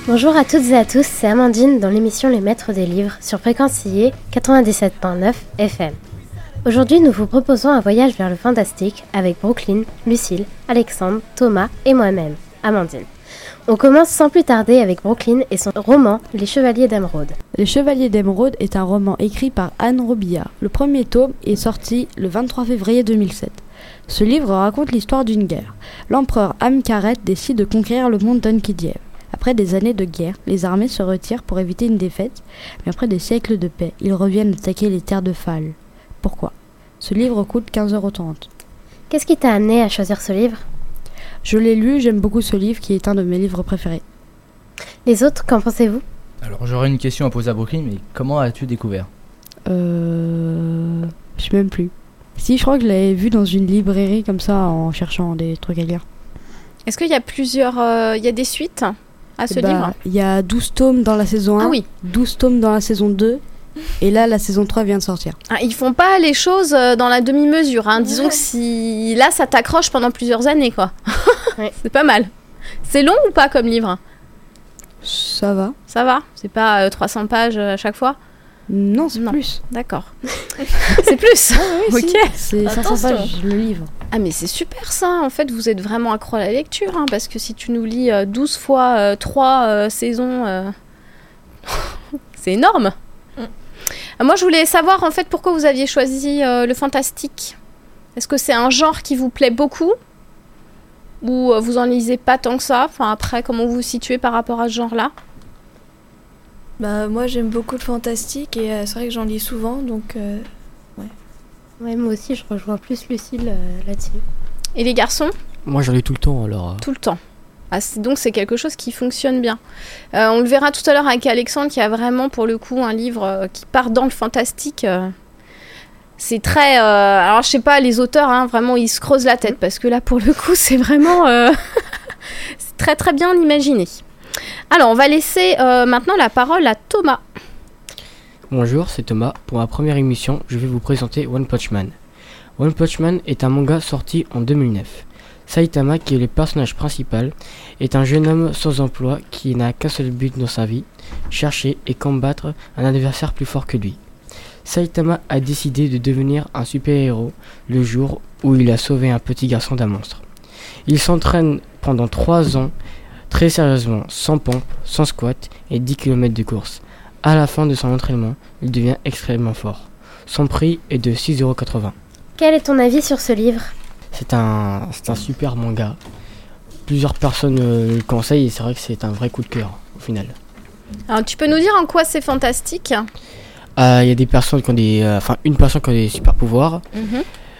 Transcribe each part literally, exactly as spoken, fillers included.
Bonjour à toutes et à tous, c'est Amandine dans l'émission Les Maîtres des Livres sur Fréquence I E quatre-vingt-dix-sept virgule neuf F M. Aujourd'hui, nous vous proposons un voyage vers le fantastique avec Brooklyn, Lucille, Alexandre, Thomas et moi-même, Amandine. On commence sans plus tarder avec Brooklyn et son roman Les Chevaliers d'Émeraude. Les Chevaliers d'Émeraude est un roman écrit par Anne Robillard. Le premier tome est sorti le vingt-trois février deux mille sept. Ce livre raconte l'histoire d'une guerre. L'empereur Amkaret décide de conquérir le monde d'Enkidiev. Après des années de guerre, les armées se retirent pour éviter une défaite, mais après des siècles de paix, ils reviennent attaquer les terres de Phal. Pourquoi ? Ce livre coûte quinze euros trente. Qu'est-ce qui t'a amené à choisir ce livre ? Je l'ai lu, j'aime beaucoup ce livre qui est un de mes livres préférés. Les autres, qu'en pensez-vous ? Alors j'aurais une question à poser à Brooklyn, mais comment as-tu découvert ? Euh... Je sais même plus. Si, je crois que je l'avais vu dans une librairie comme ça en cherchant des trucs à lire. Est-ce qu'il y a plusieurs... Il euh, y a des suites à ce bah, livre ? Il y a douze tomes dans la saison un, ah oui. douze tomes dans la saison deux, et là la saison trois vient de sortir. Ah, ils font pas les choses dans la demi-mesure, hein. Disons que si... Là, ça t'accroche pendant plusieurs années, quoi. Ouais. C'est pas mal. C'est long ou pas comme livre ? Ça va. Ça va ? C'est pas euh, trois cents pages à chaque fois ? Non, c'est non. plus. D'accord. C'est plus. Ah oui, ok. Si. C'est cinq cents pages le livre. Ah mais c'est super ça, en fait vous êtes vraiment accro à la lecture, hein, parce que si tu nous lis euh, douze fois euh, trois euh, saisons, euh... c'est énorme. Mm. Euh, moi je voulais savoir en fait pourquoi vous aviez choisi euh, le fantastique. Est-ce que c'est un genre qui vous plaît beaucoup ? Ou euh, vous en lisez pas tant que ça ? Enfin après, comment vous vous situez par rapport à ce genre-là ? Bah moi j'aime beaucoup le fantastique et euh, c'est vrai que j'en lis souvent, donc... Euh... Ouais, moi aussi, je rejoins plus Lucille euh, là-dessus. Et les garçons ? Moi, j'en lis tout le temps, alors. Tout le temps. Ah, c'est, donc, c'est quelque chose qui fonctionne bien. Euh, on le verra tout à l'heure avec Alexandre, qui a vraiment, pour le coup, un livre euh, qui part dans le fantastique. Euh, c'est très... Euh, alors, je sais pas, les auteurs, hein, vraiment, ils se creusent la tête, parce que là, pour le coup, c'est vraiment... Euh, c'est très, très bien imaginé. Alors, on va laisser euh, maintenant la parole à Thomas. Bonjour, c'est Thomas. Pour ma première émission, je vais vous présenter One Punch Man. One Punch Man est un manga sorti en deux mille neuf. Saitama, qui est le personnage principal, est un jeune homme sans emploi qui n'a qu'un seul but dans sa vie, chercher et combattre un adversaire plus fort que lui. Saitama a décidé de devenir un super-héros le jour où il a sauvé un petit garçon d'un monstre. Il s'entraîne pendant trois ans, très sérieusement, sans pompe, sans squat et dix kilomètres de course. À la fin de son entraînement, il devient extrêmement fort. Son prix est de six euros quatre-vingts. Quel est ton avis sur ce livre ? C'est un, c'est un super manga. Plusieurs personnes euh, le conseillent et c'est vrai que c'est un vrai coup de cœur au final. Alors tu peux nous dire en quoi c'est fantastique ? Il euh, y a des personnes qui ont des... Enfin, euh, une personne qui a des super pouvoirs. Il mm-hmm.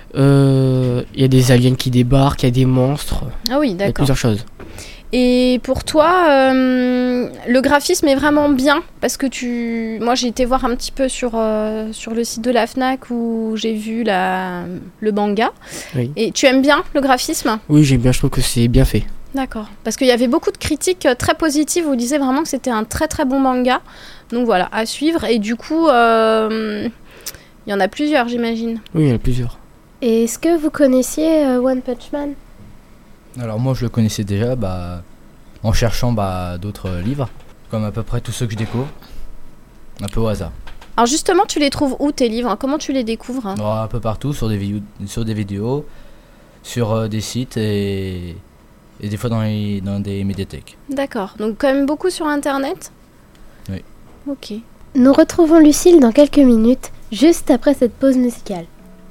euh, y a des aliens qui débarquent, il y a des monstres. Ah oui, d'accord. Il y a plusieurs choses. Et pour toi, euh, le graphisme est vraiment bien parce que tu... Moi, j'ai été voir un petit peu sur, euh, sur le site de la Fnac où j'ai vu la... le manga. Oui. Et tu aimes bien le graphisme ? Oui, j'aime bien, je trouve que c'est bien fait. D'accord. Parce qu'il y avait beaucoup de critiques très positives où ils disaient vraiment que c'était un très très bon manga. Donc voilà, à suivre. Et du coup, euh, il y en a plusieurs, j'imagine. Oui, il y en a plusieurs. Et est-ce que vous connaissiez euh, One Punch Man ? Alors moi je le connaissais déjà bah, en cherchant bah, d'autres livres, comme à peu près tous ceux que je découvre, un peu au hasard. Alors justement, tu les trouves où tes livres ? Comment tu les découvres ? Alors, un peu partout, sur des, vidéos, sur des vidéos, sur euh, des sites et, et des fois dans, les, dans des médiathèques. D'accord, donc quand même beaucoup sur internet ? Oui. Ok. Nous retrouvons Lucille dans quelques minutes, juste après cette pause musicale.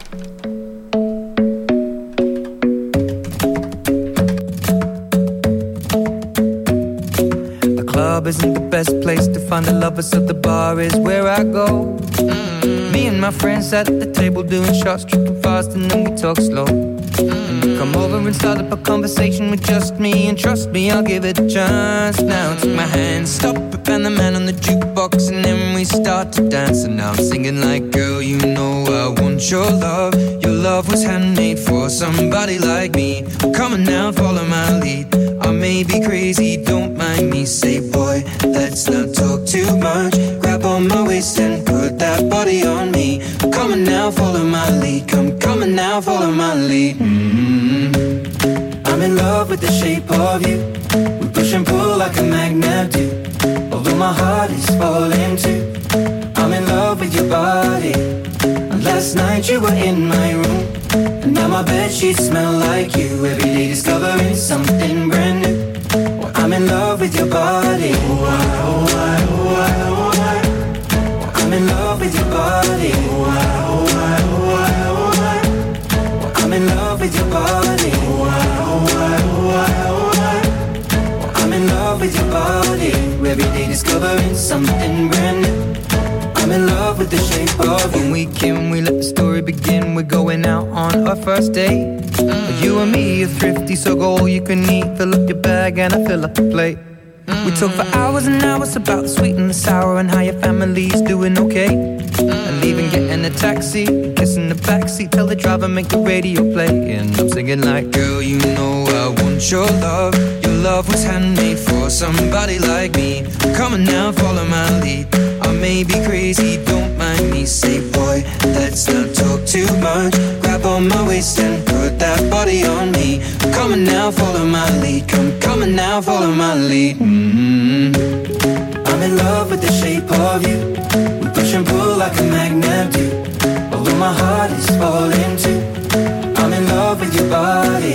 Club isn't the best place to find the lovers, so the bar is where I go. Mm-hmm. Me and my friends at the table doing shots, tripping fast, and then we talk slow. Mm-hmm. And you come over and start up a conversation with just me, and trust me, I'll give it a chance. Now take my hand, stop it, and the man on the jukebox, and then we start to dance. And now I'm singing like, girl, you know I want your love. Your love was handmade for somebody like me. Come on now, follow my lead. I may be crazy, don't mind me. Say, boy, let's not talk too much. Grab on my waist and put that body on me. Come on now, follow my lead. Come, come on now, follow my lead. Mm-hmm. I'm in love with the shape of you. We push and pull like a magnet do. Although my heart is falling too, I'm in love with your body. And last night you were in my room, and now my bedsheets smell like you. Every day discovering something brand new. Well, I'm in love with your body. Oh, I, oh, I, oh, I, oh, I. Well, I'm in love with your body. Oh, I, oh, I, oh, I, oh, I. Well, I'm in love with your body. Oh, I, oh, I, oh, I, oh, I. Well, I'm in love with your body. Every day discovering something brand new. I'm in love with the shape of you. When we came, we let the story begin. We're going out on our first date. mm. You and me are thrifty, so go all you can eat. Fill up your bag and I fill up the plate. mm. We talk for hours and hours about the sweet and the sour, and how your family's doing okay. mm. And leaving, getting a taxi, kissing the backseat, tell the driver make the radio play. And I'm singing like, girl, you know I want your love. Your love was handmade for somebody like me. Come on now, follow my lead. I may be crazy, don't mind me. Say, boy, let's not talk too much. Grab on my waist and put that body on me. Come on now, follow my lead. Come, come on now, follow my lead. mm-hmm. I'm in love with the shape of you. We push and pull like a magnet do. Although my heart is falling too, I'm in love with your body.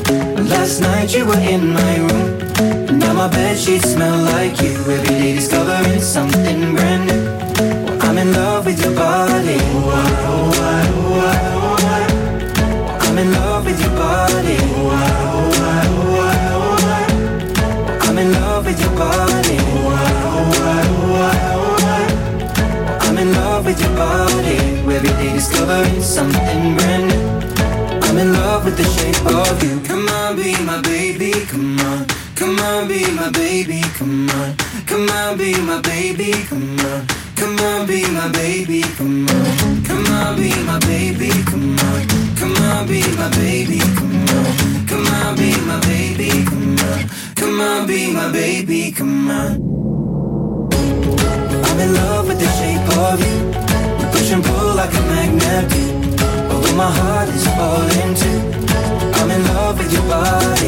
Last night you were in my room, and now my bedsheets smell like you. Every day discovering something brand new. Well, I'm in love with your body. Oh, I, oh, I, oh, I, oh, I. Well, I'm in love with your body. Oh, I, oh, I, oh, I, oh, I. Well, I'm in love with your body. Oh, I, oh, I, oh, I, oh, I. Well, I'm in love with your body. Every day discovering something brand new. I'm in love with the shape of you. Come on, be my baby, come on. Come on, be my baby, come on. Come on, be my baby, come on. Come on, be my baby, come on. Come on, be my baby, come on. Come on, be my baby, come on. Come on, be my baby, come on. Come on, be my baby, come on. I'm in love with the shape of you. We push and pull like a magnet do. Although my heart is falling too, I'm in love with your body.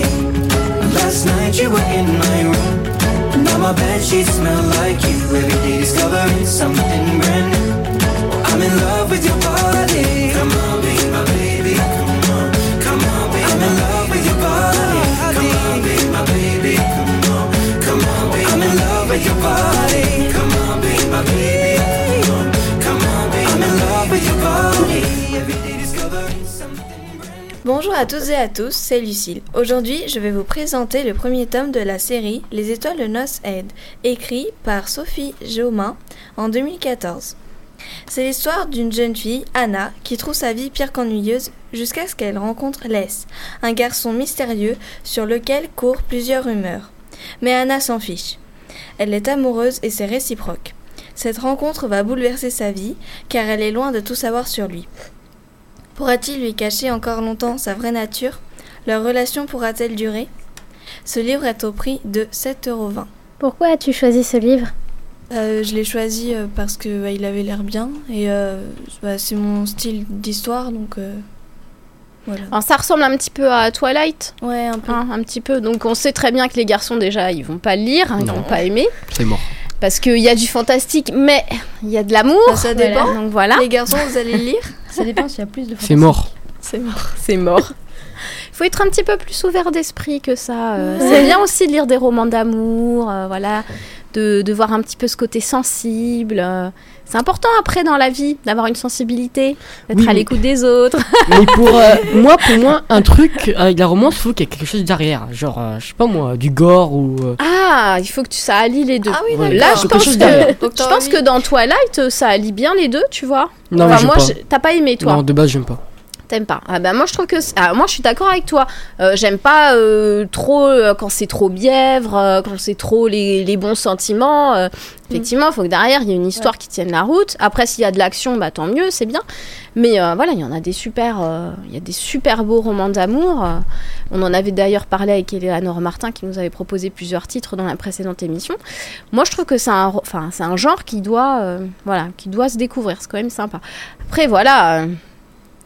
Last night you were in my room, and now my bedsheets smell like you. Every day discovering something brand new. I'm in love with your body. Come on, be my baby, come on. Come on, be I'm in love with your body. Come on, be my baby, come on. Come on, be I'm in love with your body. Come on, be my baby, come on. Come on, be I'm in love with your body. Every day discovering something. Bonjour à toutes et à tous, c'est Lucille. Aujourd'hui, je vais vous présenter le premier tome de la série Les Étoiles de Noces Aide, écrit par Sophie Jaumin en deux mille quatorze. C'est l'histoire d'une jeune fille, Anna, qui trouve sa vie pire qu'ennuyeuse jusqu'à ce qu'elle rencontre Les, un garçon mystérieux sur lequel courent plusieurs rumeurs. Mais Anna s'en fiche. Elle est amoureuse et c'est réciproque. Cette rencontre va bouleverser sa vie, car elle est loin de tout savoir sur lui. Pourra-t-il lui cacher encore longtemps sa vraie nature ? Leur relation pourra-t-elle durer ? Ce livre est au prix de sept euros vingt. Pourquoi as-tu choisi ce livre ? euh, Je l'ai choisi parce qu'il bah, avait l'air bien et euh, bah, c'est mon style d'histoire, donc euh, voilà. Alors ça ressemble un petit peu à Twilight. Ouais, un peu. Hein, un petit peu. Donc on sait très bien que les garçons déjà, ils vont pas le lire, hein, ils Non. vont pas aimer. C'est mort. Parce qu'il y a du fantastique, mais il y a de l'amour. Bah, ça dépend. Voilà, donc voilà. Les garçons, vous allez le lire ? Ça dépend s'il y a plus de C'est mort. C'est mort. C'est mort. Il faut être un petit peu plus ouvert d'esprit que ça. euh. C'est bien aussi de lire des romans d'amour, euh, voilà, de, de voir un petit peu ce côté sensible. euh. C'est important après dans la vie d'avoir une sensibilité, d'être Oui, à mais- l'écoute des autres. Mais pour euh, moi, pour moi, un truc avec la romance, il faut qu'il y ait quelque chose derrière. Genre, euh, je sais pas moi, du gore ou. euh, Ah, il faut que tu, ça allie les deux. Ah oui, Ouais. d'accord. Là, je Quelque pense, chose que, derrière. Donc, je t'as pense envie- que dans Twilight, ça allie bien les deux, tu vois. Non, Enfin, mais j'aime moi, pas. je- t'as pas aimé, toi. Non, de base, j'aime pas. T'aimes pas. Ah bah moi je trouve que c'est- ah, moi je suis d'accord avec toi. Euh, j'aime pas euh, trop euh, quand c'est trop bièvre, euh, quand c'est trop les, les bons sentiments. euh, effectivement, il faut que derrière il y ait une histoire qui tienne la route. Après s'il y a de l'action, bah tant mieux, c'est bien. Mais euh, voilà, il y en a des super, euh, il y a des super beaux romans d'amour. euh. On en avait d'ailleurs parlé avec Eleanor Martin qui nous avait proposé plusieurs titres dans la précédente émission. Moi je trouve que c'est un, enfin c'est un genre qui doit, euh, voilà, qui doit se découvrir. C'est quand même sympa. Après voilà. euh,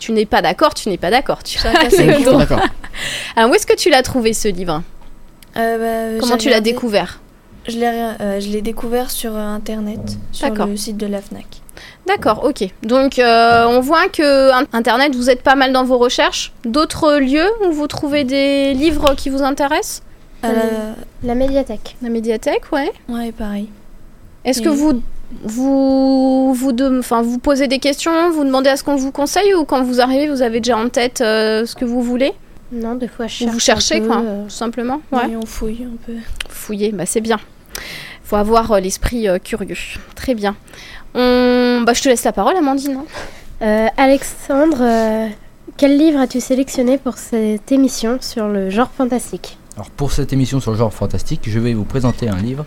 tu n'es pas d'accord, tu n'es pas d'accord. Tu Chacun as ses le goûts. droit. D'accord. Alors, où est-ce que tu l'as trouvé ce livre ? Euh, bah, Comment j'ai tu l'as regardé- découvert ? Je l'ai, euh, je l'ai découvert sur euh, Internet, sur D'accord. le site de la Fnac. D'accord, ok. Donc, euh, on voit que in- Internet, vous êtes pas mal dans vos recherches. D'autres lieux où vous trouvez des livres qui vous intéressent ? À la... La médiathèque. La médiathèque, ouais. Ouais, pareil. Est-ce que Oui. vous vous vous, de, enfin, vous posez des questions, vous demandez à ce qu'on vous conseille, ou quand vous arrivez, vous avez déjà en tête euh, ce que vous voulez ? Non, des fois je Ou cherche vous cherchez, un peu, quoi, euh, tout simplement. Ouais. Oui, on fouille un peu. Fouiller, bah c'est bien. Faut avoir euh, l'esprit euh, curieux. Très bien. On... Bah, je te laisse la parole, Amandine. hein. Euh, Alexandre, euh, quel livre as-tu sélectionné pour cette émission sur le genre fantastique ? Alors pour cette émission sur le genre fantastique, je vais vous présenter un livre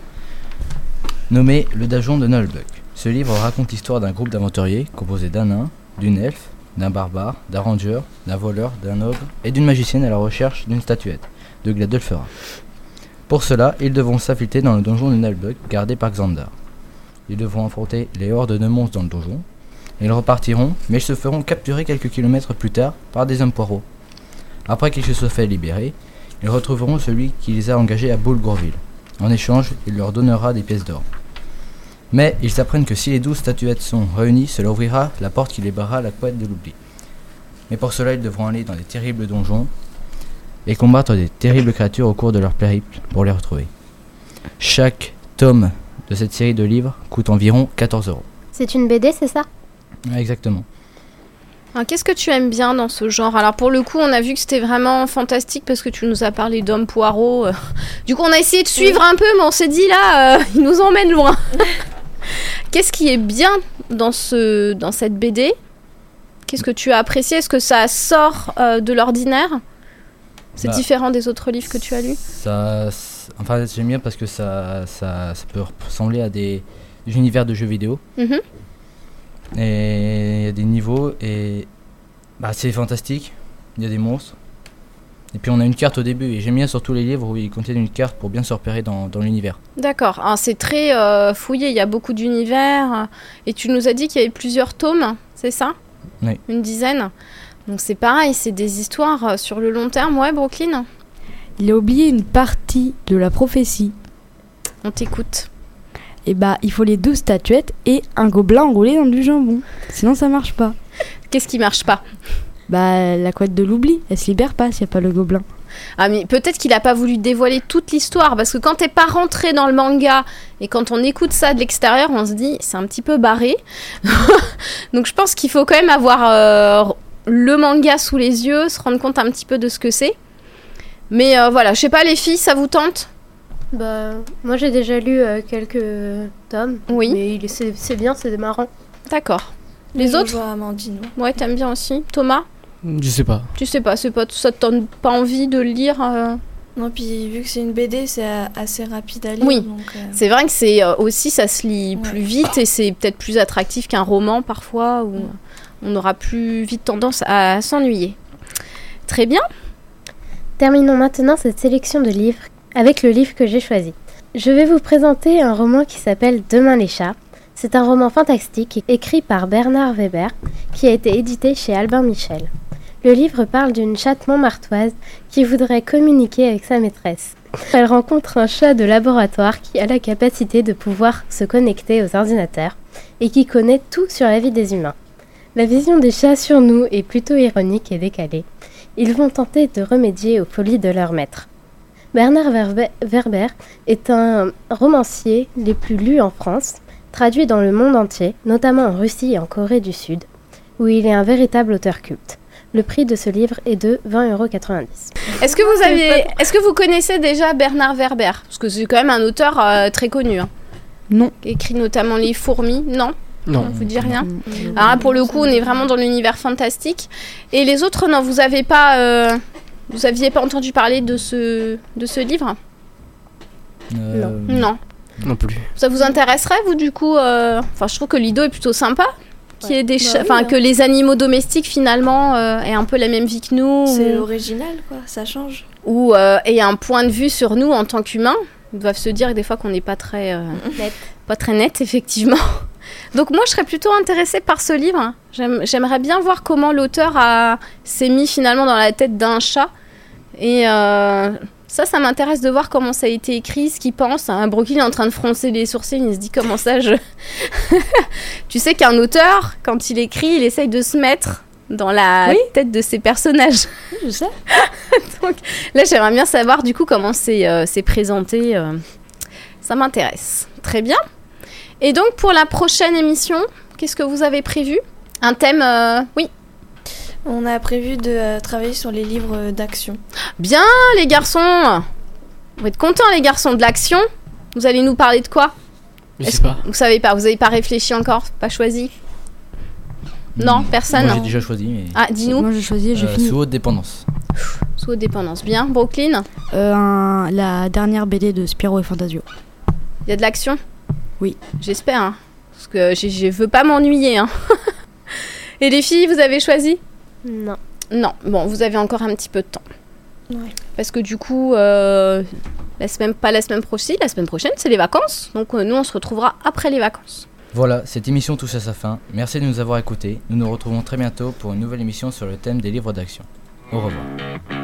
nommé Le Donjon de Nullbuck. Ce livre raconte l'histoire d'un groupe d'aventuriers composé d'un nain, d'une elfe, d'un barbare, d'un ranger, d'un voleur, d'un ogre et d'une magicienne à la recherche d'une statuette de Gladolfera. Pour cela, ils devront s'affilter dans le donjon de Nullbuck gardé par Xandar. Ils devront affronter les hordes de monstres dans le donjon. Ils repartiront, mais ils se feront capturer quelques kilomètres plus tard par des hommes poireaux. Après qu'ils se soient fait libérer, ils retrouveront celui qui les a engagés à Bulgurville. En échange, il leur donnera des pièces d'or. Mais ils apprennent que si les douze statuettes sont réunies, cela ouvrira la porte qui libérera la couette de l'oubli. Mais pour cela, ils devront aller dans des terribles donjons et combattre des terribles créatures au cours de leur périple pour les retrouver. Chaque tome de cette série de livres coûte environ quatorze euros. C'est une B D, c'est ça ? Ouais, exactement. Alors, qu'est-ce que tu aimes bien dans ce genre ? Alors pour le coup, on a vu que c'était vraiment fantastique parce que tu nous as parlé d'hommes poireaux. euh. Du coup, on a essayé de suivre un peu, mais on s'est dit là, euh, il nous emmène loin. Qu'est-ce qui est bien dans, ce, dans cette B D ? Qu'est-ce que tu as apprécié ? Est-ce que ça sort euh, de l'ordinaire ? C'est Bah, différent des autres livres que tu as lus ? Ça, c- enfin, j'aime bien parce que ça, ça, ça peut ressembler à des, des univers de jeux vidéo. Mhm. Et il y a des niveaux et bah, c'est fantastique. Il y a des monstres. Et puis on a une carte au début. Et j'aime bien surtout les livres où ils contiennent une carte pour bien se repérer dans, dans l'univers. D'accord. Alors, c'est très euh, fouillé, il y a beaucoup d'univers. Et tu nous as dit qu'il y avait plusieurs tomes, c'est ça ? Oui. Une dizaine. Donc c'est pareil, c'est des histoires euh, sur le long terme. Ouais, Brooklyn ? Il a oublié une partie de la prophétie. On t'écoute. Et bah, il faut les douze statuettes et un gobelin enroulé dans du jambon. Sinon, ça marche pas. Qu'est-ce qui marche pas ? Bah, la couette de l'oubli, elle se libère pas s'il n'y a pas le gobelin. Ah, mais peut-être qu'il a pas voulu dévoiler toute l'histoire, parce que quand t'es pas rentré dans le manga et quand on écoute ça de l'extérieur, on se dit c'est un petit peu barré. Donc je pense qu'il faut quand même avoir euh, le manga sous les yeux, se rendre compte un petit peu de ce que c'est. Mais euh, voilà, je sais pas, les filles, ça vous tente ? Bah, moi j'ai déjà lu euh, quelques tomes. Oui. Mais il est- c'est, c'est bien, c'est marrant. D'accord. Les Je autres ? vois Amandine. ouais. Ouais, t'aimes bien aussi. Thomas ? Je sais pas. Tu sais pas, c'est pas, ça te donne pas envie de le lire euh Non, puis vu que c'est une B D, c'est euh, assez rapide à lire. Oui. Donc, euh, C'est vrai que c'est euh, aussi, ça se lit Ouais. plus vite et c'est peut-être plus attractif qu'un roman parfois où on aura plus vite tendance à s'ennuyer. Très bien. Terminons maintenant cette sélection de livres avec le livre que j'ai choisi. Je vais vous présenter un roman qui s'appelle Demain les chats. C'est un roman fantastique écrit par Bernard Weber qui a été édité chez Albin Michel. Le livre parle d'une chatte montmartoise qui voudrait communiquer avec sa maîtresse. Elle rencontre un chat de laboratoire qui a la capacité de pouvoir se connecter aux ordinateurs et qui connaît tout sur la vie des humains. La vision des chats sur nous est plutôt ironique et décalée. Ils vont tenter de remédier aux folies de leur maître. Bernard Verbe- Werber est un romancier les plus lus en France, traduit dans le monde entier, notamment en Russie et en Corée du Sud, où il est un véritable auteur culte. Le prix de ce livre est de vingt euros quatre-vingt-dix. Est-ce que vous aviez, est-ce que vous connaissez déjà Bernard Werber ? Parce que c'est quand même un auteur euh, très connu. Hein. Non. Écrit notamment Les Fourmis. Non ? Non. Vous dit rien ? Mm. Alors là, pour le coup, on est vraiment dans l'univers fantastique. Et les autres, non, vous avez pas, euh, vous aviez pas entendu parler de ce, de ce livre ? Euh, Non. Non plus. Ça vous intéresserait, vous, du coup euh, Enfin, je trouve que l'idée est plutôt sympa. Qu'il y ait des Bah chats- oui, enfin, hein. que les animaux domestiques, finalement, euh, aient un peu la même vie que nous. c'est ou, original, quoi. Ça change. ou euh, aient un point de vue sur nous en tant qu'humains. Ils doivent se dire des fois qu'on n'est pas très, euh, Net. pas très net, effectivement. Donc moi, je serais plutôt intéressée par ce livre. J'aime, j'aimerais bien voir comment l'auteur a, s'est mis finalement dans la tête d'un chat. Et euh, ça, ça m'intéresse de voir comment ça a été écrit, ce qu'il pense. Hein, Brooklyn est en train de froncer les sourcils, il se dit comment ça, je... Tu sais qu'un auteur, quand il écrit, il essaye de se mettre dans la oui. tête de ses personnages. Oui, je sais. Donc là, j'aimerais bien savoir du coup comment c'est, euh, c'est présenté. Euh, ça m'intéresse. Très bien. Et donc, pour la prochaine émission, qu'est-ce que vous avez prévu ? Un thème, euh, oui. On a prévu de euh, travailler sur les livres d'action. Bien, les garçons. Vous êtes contents, les garçons, de l'action ? Vous allez nous parler de quoi ? Je sais pas. Vous savez pas, vous n'avez pas réfléchi encore ? Pas choisi ? Non, personne. Moi, j'ai déjà choisi. Mais... Ah, dis-nous. Moi, j'ai choisi, j'ai euh, fini. Sous haute dépendance. Sous haute dépendance. Bien, Brooklyn ? Euh, un- la dernière B D de Spirou et Fantasio. Il y a de l'action ? Oui. J'espère, hein, parce que je, je veux pas m'ennuyer. Hein. Et les filles, vous avez choisi ? Non. Non, bon, vous avez encore un petit peu de temps. Ouais. Parce que du coup, euh, la semaine, pas la semaine prochaine, la semaine prochaine, c'est les vacances. Donc euh, nous, on se retrouvera après les vacances. Voilà, cette émission touche à sa fin. Merci de nous avoir écoutés. Nous nous retrouvons très bientôt pour une nouvelle émission sur le thème des livres d'action. Au revoir.